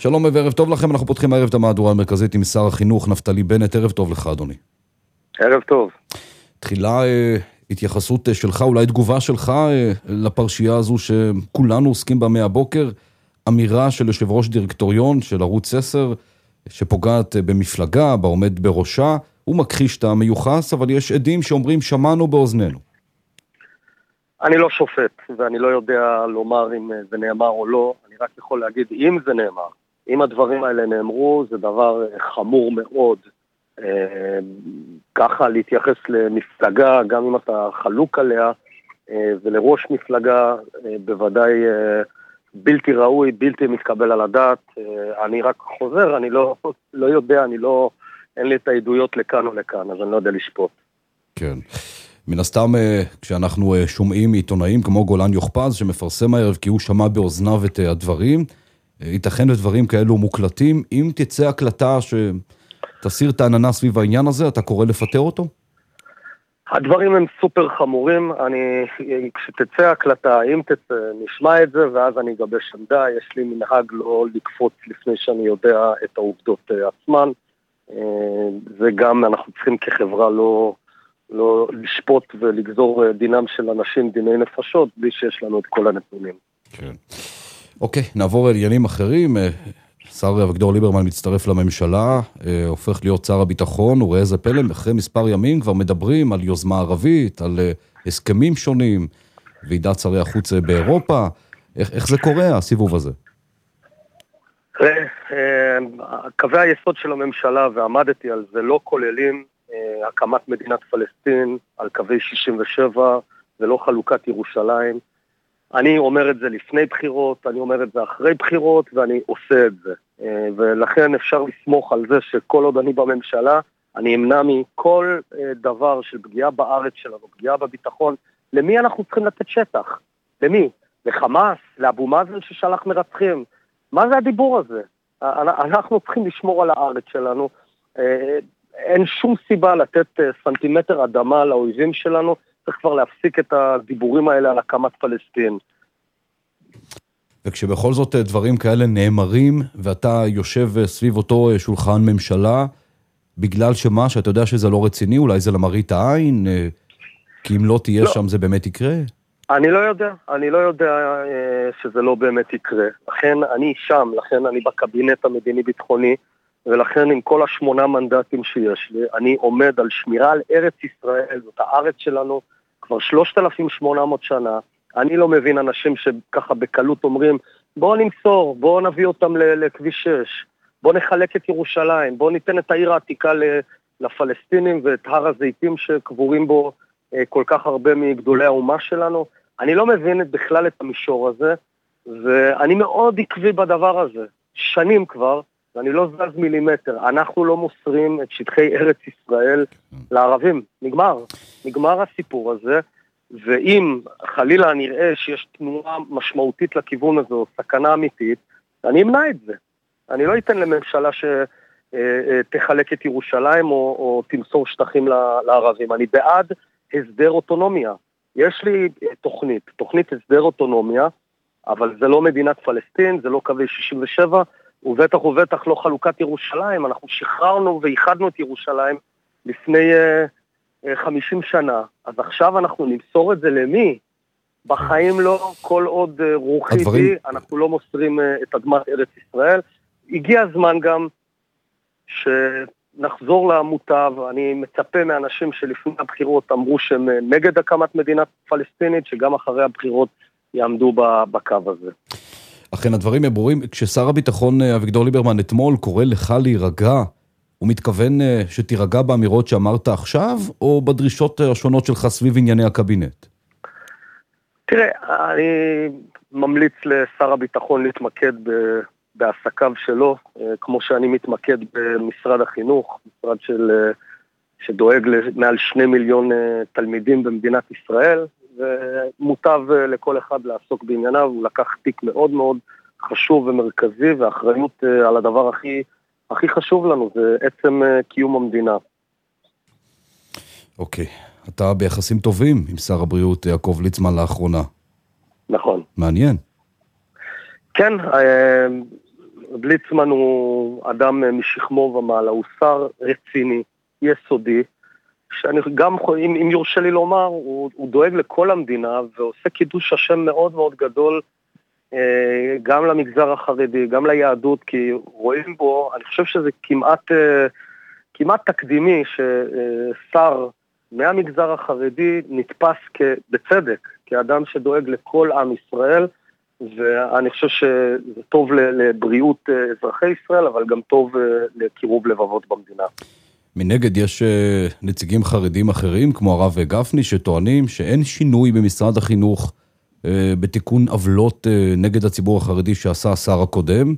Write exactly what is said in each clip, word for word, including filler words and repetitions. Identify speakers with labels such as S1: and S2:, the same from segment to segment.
S1: שלום וערב טוב לכם, אנחנו פותחים הערב את המהדורה המרכזית עם שר החינוך נפתלי בנט. ערב טוב לך אדוני.
S2: ערב טוב.
S1: תחילה אה, התייחסות אה, שלך, אולי תגובה שלך אה, לפרשייה הזו שכולנו עוסקים בה מהבוקר, אמירה של יושב ראש דירקטוריון של ערוץ עשר שפוגעת אה, במפלגה, בעומד בראשה, הוא מכחיש את המיוחס, אבל יש עדים שאומרים שמענו באוזנינו.
S2: אני לא שופט, ואני לא יודע לומר אם זה נאמר או לא, אני רק יכול להגיד אם זה נאמר. אם הדברים האלה נאמרו, זה דבר חמור מאוד. אה, ככה להתייחס למפלגה, גם אם אתה חלוק עליה, אה, ולראש מפלגה, אה, בוודאי אה, בלתי ראוי, בלתי מתקבל על הדעת. אה, אני רק חוזר, אני לא, לא יודע, אני לא, אין לי את העדויות לכאן או לכאן, אז אני לא יודע לשפוט.
S1: כן. מן הסתם, כשאנחנו שומעים עיתונאים כמו גולן יוחפז, שמפרסם הערב כי הוא שמע באוזניו את הדברים, ייתכן ודברים כאלו מוקלטים. אם תצא הקלטה שתסיר את העננה סביב העניין הזה, אתה קורא לפטר אותו?
S2: הדברים הם סופר חמורים. אני, כשתצא הקלטה, אם תצא, נשמע את זה, ואז אני אגבש עמדה. יש לי מנהג לא לקפוץ לפני שאני יודע את העובדות עצמן. זה גם, אנחנו צריכים כחברה לא... לא לשפוט ולגזור דינם של אנשים, דיני נפשות, בלי שיש לנו את כל הנתונים.
S1: כן. אוקיי, נעבור אל עניינים אחרים. שר אביגדור ליברמן מצטרף לממשלה, הופך להיות שר הביטחון, וראה איזה פלא, אחרי מספר ימים כבר מדברים על יוזמה ערבית, על הסכמים שונים, ועידת שרי החוץ באירופה. איך, איך זה קורה, הסיבוב הזה?
S2: קווי היסוד של הממשלה, ועמדתי על זה, לא כוללים הקמת מדינת פלסטין על קווי שישים ושבע ולא חלוקת ירושלים. אני אומר את זה לפני בחירות, אני אומר את זה אחרי בחירות, ואני עושה את זה. ולכן אפשר לסמוך על זה שכל עוד אני בממשלה, אני אמנע מכל דבר של פגיעה בארץ שלנו, פגיעה בביטחון. למי אנחנו צריכים לתת שטח? למי? לחמאס? לאבו מאזן ששלח מרצחים? מה זה הדיבור הזה? אנחנו צריכים לשמור על הארץ שלנו. אין שום סיבה לתת סנטימטר אדמה לאויבים שלנו, צריך כבר להפסיק את הדיבורים האלה על הקמת פלסטין.
S1: וכשבכל זאת דברים כאלה נאמרים, ואתה יושב סביב אותו שולחן ממשלה, בגלל שמה, שאתה יודע שזה לא רציני, אולי זה למראית העין, כי אם לא תהיה לא. שם זה באמת יקרה?
S2: אני לא יודע, אני לא יודע שזה לא באמת יקרה. לכן אני שם, לכן אני בקבינט המדיני-ביטחוני, ולכן עם כל השמונה מנדטים שיש לי, אני עומד על שמירה על ארץ ישראל, זאת הארץ שלנו, כבר שלושת אלפים ושמונה מאות שנה. אני לא מבין אנשים שככה בקלות אומרים, בואו נמסור, בואו נביא אותם לכביש שש, בואו נחלק את ירושלים, בואו ניתן את העיר העתיקה לפלסטינים ואת הר הזיתים שקבורים בו כל כך הרבה מגדולי האומה שלנו. אני לא מבין בכלל את המישור הזה, ואני מאוד עקבי בדבר הזה, שנים כבר, ואני לא זז מילימטר. אנחנו לא מוסרים את שטחי ארץ ישראל לערבים. נגמר. נגמר הסיפור הזה, ואם חלילה נראה שיש תנועה משמעותית לכיוון הזה, או סכנה אמיתית, אני אמנע את זה. אני לא אתן לממשלה שתחלק את ירושלים, או, או תמסור שטחים לערבים. אני בעד הסדר אוטונומיה. יש לי תוכנית, תוכנית הסדר אוטונומיה, אבל זה לא מדינת פלסטין, זה לא קווי שישים ושבע, ובטח ובטח לא חלוקת ירושלים. אנחנו שחררנו ואיחדנו את ירושלים לפני uh, uh, חמישים שנה. אז עכשיו אנחנו נמסור את זה למי? בחיים לא, כל עוד uh, רוחי הדברים... בי, אנחנו לא מוסרים uh, את אדמת ארץ ישראל. הגיע הזמן גם שנחזור למוטב. אני מצפה מאנשים שלפני הבחירות אמרו שהם נגד הקמת מדינת פלסטינית, שגם אחרי הבחירות יעמדו בקו הזה.
S1: אכן הדברים ברורים. כששר הביטחון אביגדור ליברמן אתמול קורא לך להירגע, הוא מתכוון שתירגע באמירות שאמרת עכשיו, או בדרישות השונות שלך סביב ענייני הקבינט?
S2: תראה, אני ממליץ לשר הביטחון להתמקד בעסקיו שלו, כמו שאני מתמקד במשרד החינוך, משרד של, שדואג למעל שני מיליון תלמידים במדינת ישראל, ומוטב לכל אחד לעסוק בענייניו. הוא לקח תיק מאוד מאוד חשוב ומרכזי, ואחריות על הדבר הכי, הכי חשוב לנו, זה עצם קיום המדינה.
S1: אוקיי. אתה ביחסים טובים עם שר הבריאות יעקב ליצמן לאחרונה.
S2: נכון.
S1: מעניין.
S2: כן, ליצמן הוא אדם משכמו ומעלה, הוא שר רציני, יסודי, שאני גם, אם, אם יורשה לי לומר, הוא, הוא דואג לכל המדינה, ועושה קידוש השם מאוד מאוד גדול, גם למגזר החרדי, גם ליהדות, כי רואים בו, אני חושב שזה כמעט, כמעט תקדימי, ששר מהמגזר החרדי נתפס בצדק, כאדם שדואג לכל עם ישראל, ואני חושב שזה טוב לבריאות אזרחי ישראל, אבל גם טוב לקירוב לבבות במדינה.
S1: מנגד יש נציגים חרדים אחרים, כמו הרב גפני, שטוענים שאין שינוי במשרד החינוך בתיקון עוולות נגד הציבור החרדי שעשה השר הקודם,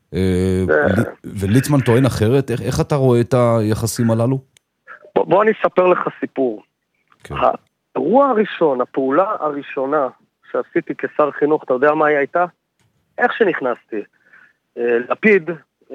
S1: וליצמן טוען אחרת. איך אתה רואה את היחסים הללו?
S2: בוא אני אספר לך סיפור. האירוע הראשון, הפעולה הראשונה שעשיתי כשר חינוך, אתה יודע מה היא הייתה? איך שנכנסתי. לפיד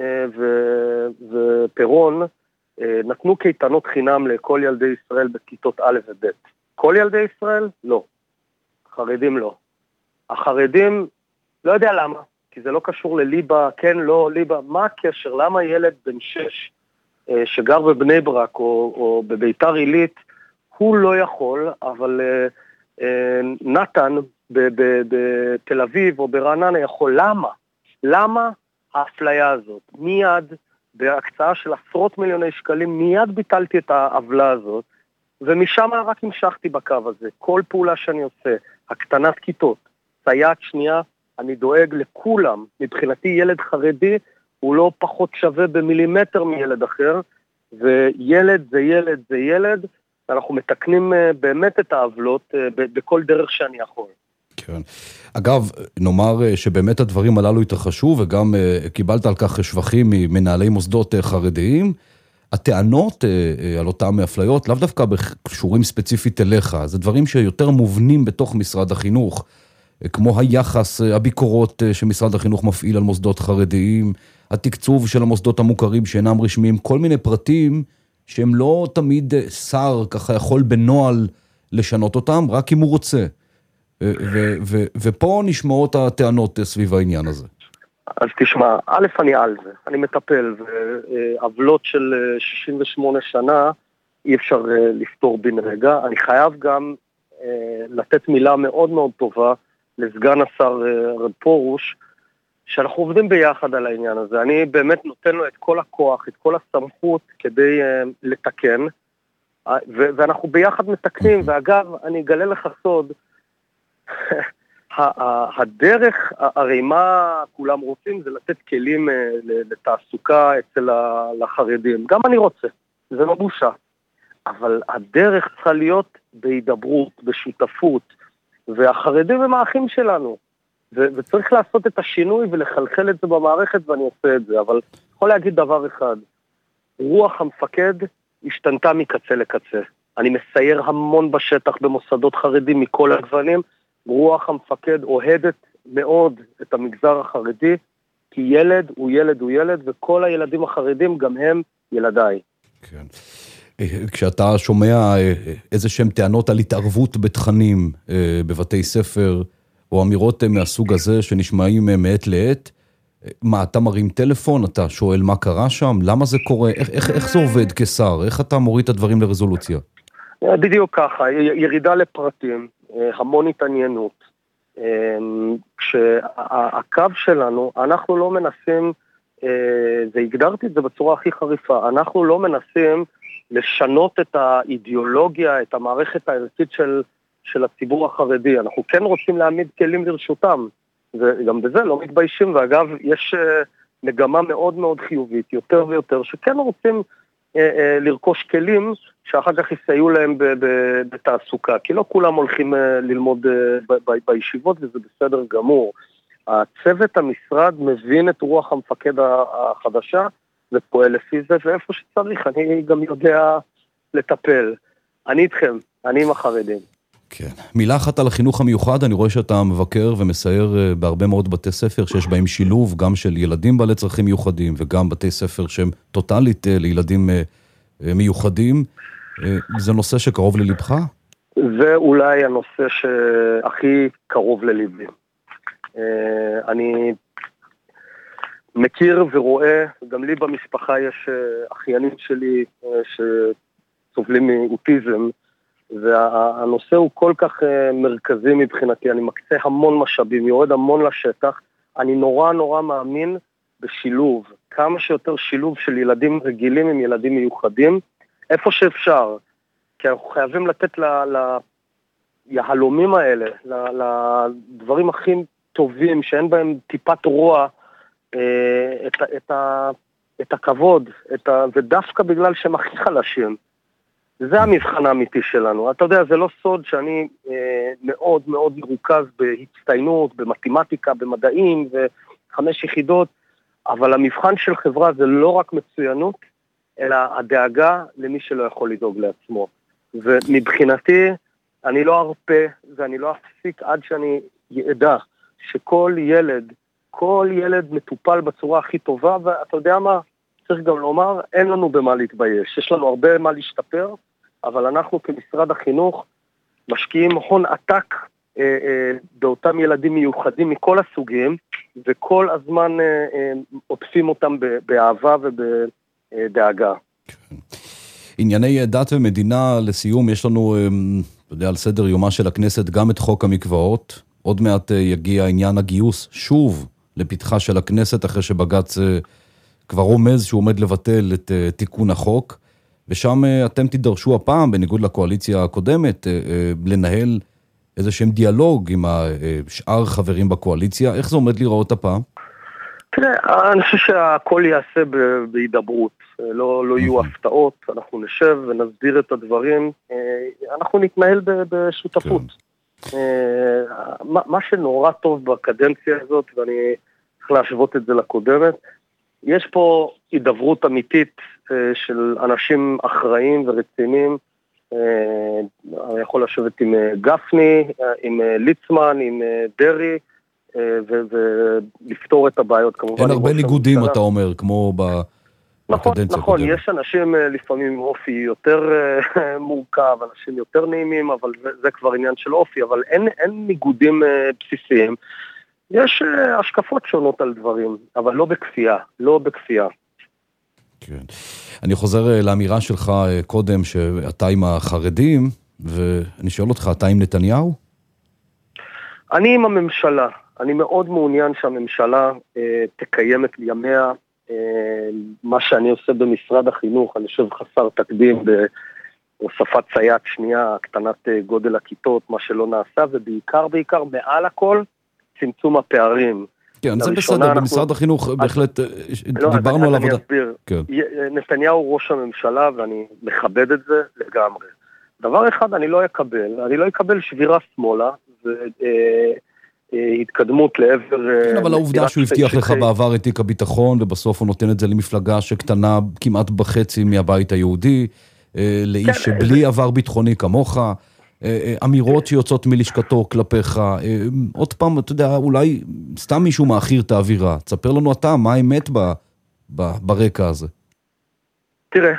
S2: ופרון נתנו קייטנות חינם לכל ילדי ישראל בכיתות א' וב'. כל ילדי ישראל? לא. חרדים לא. החרדים, לא יודע למה, כי זה לא קשור לליבה, כן, לא, ליבה. מה הקשר? למה ילד בן שש שגר בבני ברק או, או בביתר עילית, הוא לא יכול, אבל נתן בתל אביב או ברעננה יכול. למה? למה האפליה הזאת? מיד, בהקצאה של עשרות מיליוני שקלים, מיד ביטלתי את העוולה הזאת, ומשם רק המשכתי בקו הזה. כל פעולה שאני עושה, הקטנת כיתות, סייעת שנייה, אני דואג לכולם. מבחינתי ילד חרדי הוא לא פחות שווה במילימטר מילד אחר, וילד זה ילד זה ילד, ואנחנו מתקנים באמת את העוולות בכל דרך שאני יכול.
S1: כן. אגב, נאמר שבאמת הדברים הללו התרחשו, וגם קיבלת על כך שבחים ממנהלי מוסדות חרדיים. הטענות על אותם אפליות, לאו דווקא בקשורים ספציפית אליך, זה דברים שיותר מובנים בתוך משרד החינוך, כמו היחס, הביקורות שמשרד החינוך מפעיל על מוסדות חרדיים, התקצוב של המוסדות המוכרים שאינם רשמיים, כל מיני פרטים שהם לא תמיד שר ככה יכול בנועל לשנות אותם, רק אם הוא רוצה. ו- ו- ופה נשמעות הטענות סביב העניין הזה.
S2: אז תשמע, א' אני על זה, אני מטפל, ועוולות של שישים ושמונה שנה אי אפשר לפתור בן רגע. אני חייב גם לתת מילה מאוד מאוד טובה לסגן השר רב פרוש, שאנחנו עובדים ביחד על העניין הזה. אני באמת נותן לו את כל הכוח, את כל הסמכות כדי לתקן, ו- ואנחנו ביחד מתקנים, ואגב, אני אגלה לך סוד, הדרך, הרי מה כולם רוצים זה לתת כלים לתעסוקה אצל החרדים. גם אני רוצה, זה לא בושה. אבל הדרך צריכה להיות בהידברות, בשותפות, והחרדים הם האחים שלנו. וצריך לעשות את השינוי ולחלחל את זה במערכת, ואני עושה את זה. אבל יכול להגיד דבר אחד, רוח המפקד השתנתה מקצה לקצה. אני מסייר המון בשטח במוסדות חרדים מכל הגוונים, רוח המפקד אוהדת מאוד את המגזר החרדי, כי ילד הוא ילד הוא ילד, וכל הילדים החרדים גם הם ילדיי.
S1: כן. כשאתה שומע איזה שהם טענות על התערבות בתכנים בבתי ספר, או אמירות מהסוג הזה שנשמעים מעת לעת, מה, אתה מרים טלפון, אתה שואל מה קרה שם, למה זה קורה, איך, איך, איך זה עובד כשר, איך אתה מוריד את הדברים לרזולוציה?
S2: בדיוק ככה, ירידה לפרטים, המון התעניינות. כשהקו שלנו, אנחנו לא מנסים, והגדרתי את זה בצורה הכי חריפה, אנחנו לא מנסים לשנות את האידיאולוגיה, את המערכת הערכית של, של הציבור החרדי. אנחנו כן רוצים להעמיד כלים לרשותם, וגם בזה לא מתביישים, ואגב, יש מגמה מאוד מאוד חיובית, יותר ויותר, שכן רוצים לרכוש כלים שאחר כך יסייעו להם בתעסוקה, כי לא כולם הולכים ללמוד בישיבות, וזה בסדר גמור. הצוות המשרד מבין את רוח המפקד החדשה, ופועל לפי זה, ואיפה שצריך, אני גם יודע לטפל. אני איתכם, אני עם החרדים.
S1: כן. מילה אחת על החינוך המיוחד, אני רואה שאתה מבקר ומסייר בהרבה מאוד בתי ספר, שיש בהם שילוב גם של ילדים בעלי צרכים מיוחדים, וגם בתי ספר שהם טוטלית לילדים מיוחדים. זה נושא שקרוב ללבך?
S2: זה אולי הנושא שהכי קרוב ללבי. אני מכיר ורואה, גם לי במשפחה יש אחיינים שלי שסובלים מאוטיזם, והנושא הוא כל כך מרכזי מבחינתי, אני מקצה המון משאבים, יורד המון לשטח, אני נורא נורא מאמין בשילוב, כמה שיותר שילוב של ילדים רגילים עם ילדים מיוחדים, איפה שאפשר, כי אנחנו חייבים לתת ליהלומים האלה, לדברים הכי טובים, שאין בהם טיפת רוע, את, את, ה, את הכבוד, את ה, ודווקא בגלל שהם הכי חלשים. זה המבחן האמיתי שלנו. אתה יודע, זה לא סוד שאני אה, מאוד מאוד מרוכז בהצטיינות, במתמטיקה, במדעים וחמש יחידות, אבל המבחן של חברה זה לא רק מצוינות, אלא הדאגה למי שלא יכול לדאוג לעצמו. ומבחינתי, אני לא ארפה ואני לא אפסיק עד שאני ידע שכל ילד, כל ילד מטופל בצורה הכי טובה, ואתה יודע מה? צריך גם לומר, אין לנו במה להתבייש. יש לנו הרבה מה להשתפר, אבל אנחנו כמשרד החינוך משקיעים הון עתק אה, אה, באותם ילדים מיוחדים מכל הסוגים, וכל הזמן אה, אה, עוטפים אותם באהבה ובדאגה.
S1: ענייני דת ומדינה, לסיום, יש לנו, אתה יודע, על סדר יומה של הכנסת גם את חוק המקוואות. עוד מעט יגיע עניין הגיוס שוב לפתחה של הכנסת, אחרי שבג"ץ כבר רומז שהוא עומד לבטל את תיקון החוק, ושם אתם תידרשו הפעם, בניגוד לקואליציה הקודמת, לנהל איזשהם דיאלוג עם שאר חברים בקואליציה. איך זה עומד לראות הפעם?
S2: תראה, אני חושב שהכל יעשה בהידברות, לא, לא יהיו הפתעות, אנחנו נשב ונסדיר את הדברים, אנחנו נתנהל בשותפות. מה שנורא טוב בקדנציה הזאת, ואני צריך להשוות את זה לקודמת, יש פה הידברות אמיתית של אנשים אחראים ורציניים, אני יכול לשבת עם גפני, עם ליצמן, עם דרי, ולפתור את הבעיות.
S1: אין הרבה ניגודים, אתה אומר, כמו בקדנציה הקודמת.
S2: נכון, יש אנשים לפעמים עם אופי יותר מורכב, אנשים יותר נעימים, אבל זה כבר עניין של אופי, אבל אין ניגודים בסיסיים. יש השקפות שונות על דברים, אבל לא בכפייה, לא בכפייה.
S1: כן. אני חוזר לאמירה שלך קודם, שאתה עם החרדים, ואני שואל אותך, אתה עם נתניהו?
S2: אני עם הממשלה. אני מאוד מעוניין שהממשלה אה, תקיים את ימיה, אה, מה שאני עושה במשרד החינוך, אני חושב חסר תקדים בהוספת סייעת שנייה, הקטנת אה, גודל הכיתות, מה שלא נעשה, ובעיקר, בעיקר, מעל הכל, צמצום הפערים.
S1: כן, זה בסדר, אנחנו... במשרד החינוך אז... בהחלט לא, דיברנו על עבודה.
S2: כן. נתניהו ראש הממשלה, ואני מכבד את זה לגמרי. דבר אחד אני לא אקבל, אני לא אקבל שבירה שמאלה, ו... אה, התקדמות לעבר...
S1: כן, אבל העובדה שהוא הבטיח לך בעבר את תיק הביטחון, ובסוף הוא נותן את זה למפלגה שקטנה כמעט בחצי מהבית היהודי, לאיש שבלי עבר ביטחוני כמוך, אמירות שיוצאות מלשכתו כלפיך, עוד פעם, אתה יודע, אולי סתם מישהו מאחיר את האווירה, תספר לנו אתה, מה האמת ברקע הזה?
S2: תראה,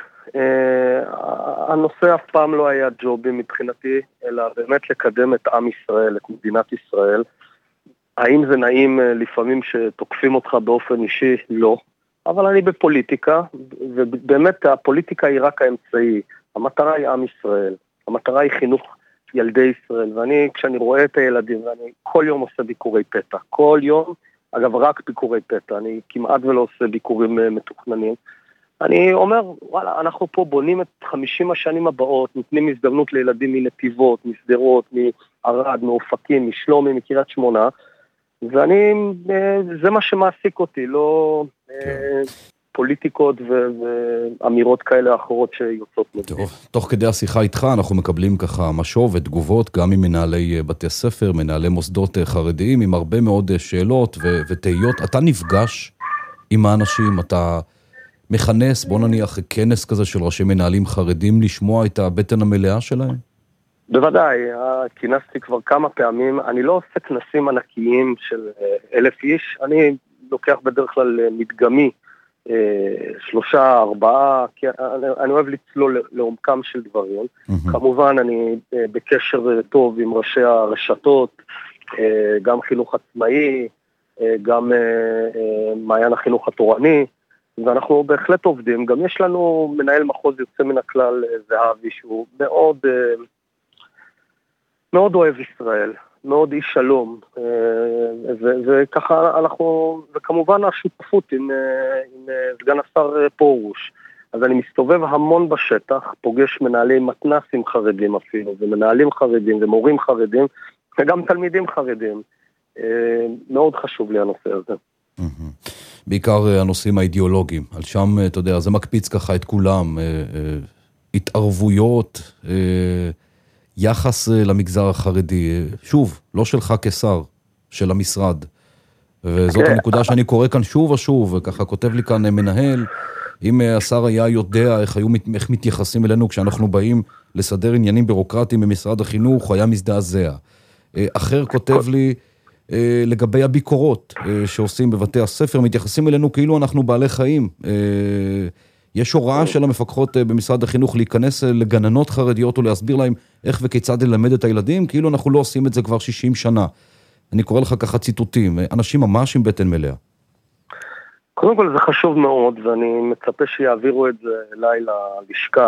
S2: הנושא אף פעם לא היה ג'ובי מבחינתי, אלא באמת לקדם את עם ישראל, את מדינת ישראל. האם זה נעים לפעמים שתוקפים אותך באופן אישי? לא. אבל אני בפוליטיקה, ובאמת הפוליטיקה היא רק האמצעי. המטרה היא עם ישראל. המטרה היא חינוך ילדי ישראל. ואני, כשאני רואה את הילדים, ואני כל יום עושה ביקורי פתע. כל יום, אגב, רק ביקורי פתע. אני כמעט ולא עושה ביקורים מתוכננים. אני אומר, וואלה, אנחנו פה בונים את חמישים השנים הבאות, נותנים הזדמנות לילדים מנתיבות, מסדרות, מערד, מאופקים, משלומי, מקריית שמונה, ואני, זה מה שמעסיק אותי, לא פוליטיקות ואמירות כאלה אחרות שיוצאות מזה.
S1: טוב, תוך כדי השיחה איתך אנחנו מקבלים ככה משוב ותגובות, גם עם מנהלי בתי ספר, מנהלי מוסדות חרדיים, עם הרבה מאוד שאלות ותהיות. אתה נפגש עם האנשים, אתה מכנס, בוא נניח, כנס כזה של ראשי מנהלים חרדים, לשמוע את הבטן המלאה שלהם?
S2: בוודאי, כינסתי כבר כמה פעמים, אני לא עושה כנסים ענקיים של אלף איש, אני לוקח בדרך כלל מדגמי, שלושה, ארבעה, אני אוהב לצלול לעומקם של דברים, כמובן אני בקשר טוב עם ראשי הרשתות, גם חינוך עצמאי, גם מעיין החינוך התורני, ואנחנו בהחלט עובדים. גם יש לנו מנהל מחוז יוצא מן הכלל, זהבי, שהוא מאוד, מאוד אוהב ישראל, מאוד איש שלום, וככה אנחנו, וכמובן השותפות עם, עם סגן השר פורוש. אז אני מסתובב המון בשטח, פוגש מנהלי מתנ"סים חרדים אפילו, ומנהלים חרדים ומורים חרדים, וגם תלמידים חרדים. מאוד חשוב לי הנושא הזה.
S1: בעיקר הנושאים האידיאולוגיים, על שם, אתה יודע, זה מקפיץ ככה את כולם, התערבויות, יחס למגזר החרדי, שוב, לא שלך כשר, של המשרד, וזאת הנקודה שאני קורא כאן שוב ושוב, וככה כותב לי כאן מנהל, אם השר היה יודע איך, היו, איך מתייחסים אלינו כשאנחנו באים לסדר עניינים בירוקרטיים במשרד החינוך, היה מזדעזע. אחר כותב לי, לגבי הביקורות שעושים בבתי הספר, מתייחסים אלינו כאילו אנחנו בעלי חיים. יש הוראה של המפקחות במשרד החינוך להיכנס לגננות חרדיות ולהסביר להם איך וכיצד ללמד את הילדים, כאילו אנחנו לא עושים את זה כבר שישים שנה. אני קורא לך ככה ציטוטים, אנשים ממש עם בטן מלאה.
S2: קודם כל זה חשוב מאוד, ואני מצפה שיעבירו את זה אליי ללשכה,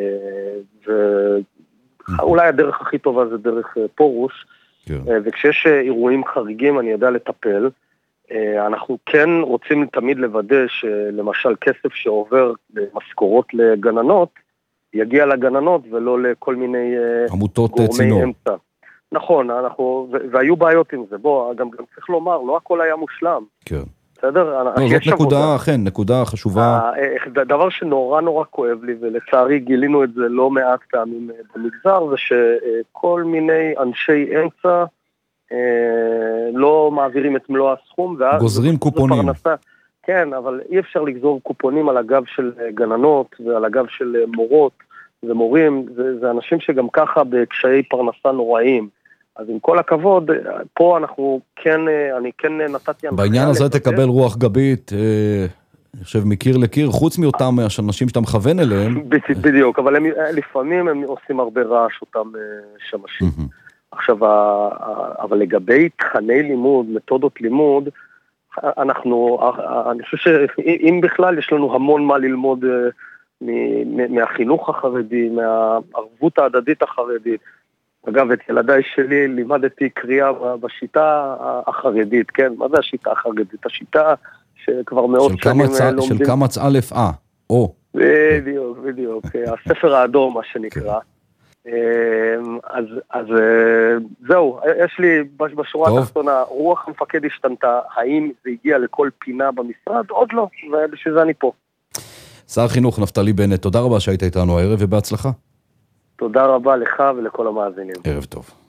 S2: ואולי הדרך הכי טובה זה דרך פורוש, וכשיש אירועים חריגים אני יודע לטפל. אנחנו כן רוצים תמיד לוודא שלמשל כסף שעובר למשכורות לגננות, יגיע לגננות ולא לכל מיני גורמי אמצע. נכון, אנחנו, והיו בעיות עם זה. בוא, גם, גם צריך לומר, לא הכל היה מושלם.
S1: כן.
S2: בסדר?
S1: לא, זאת נקודה, אכן, נקודה חשובה.
S2: דבר שנורא נורא כואב לי, ולצערי גילינו את זה לא מעט פעמים במגזר, זה שכל מיני אנשי אמצע לא מעבירים את מלוא הסכום.
S1: גוזרים קופונים.
S2: כן, אבל אי אפשר לגזור קופונים על הגב של גננות, ועל הגב של מורות ומורים. זה, זה אנשים שגם ככה בקשיי פרנסה נוראיים. אז עם כל הכבוד, פה אנחנו כן, אני כן נתתי...
S1: בעניין הזה תקבל רוח גבית, אני חושב מקיר לקיר, חוץ מאותם אנשים שאתה מכוון אליהם.
S2: בדיוק, אבל הם, לפעמים הם עושים הרבה רעש אותם שמשים. עכשיו, אבל לגבי תכני לימוד, מתודות לימוד, אנחנו, אני חושב שאם בכלל יש לנו המון מה ללמוד מהחינוך החרדי, מהערבות ההדדית החרדית. אגב, את ילדיי שלי לימדתי קריאה בשיטה החרדית, כן? מה זה השיטה החרדית? השיטה שכבר מאות שנים לומדים.
S1: של קמץ א' אה, או.
S2: בדיוק, בדיוק. הספר האדום, מה שנקרא. אז, אז זהו, יש לי בשורה התחתונה, רוח המפקד השתנתה, האם זה הגיע לכל פינה במשרד? עוד לא, ובשביל זה אני פה.
S1: שר חינוך נפתלי בנט, תודה רבה שהיית איתנו הערב ובהצלחה.
S2: תודה רבה לך ולכל המאזינים.
S1: ערב טוב.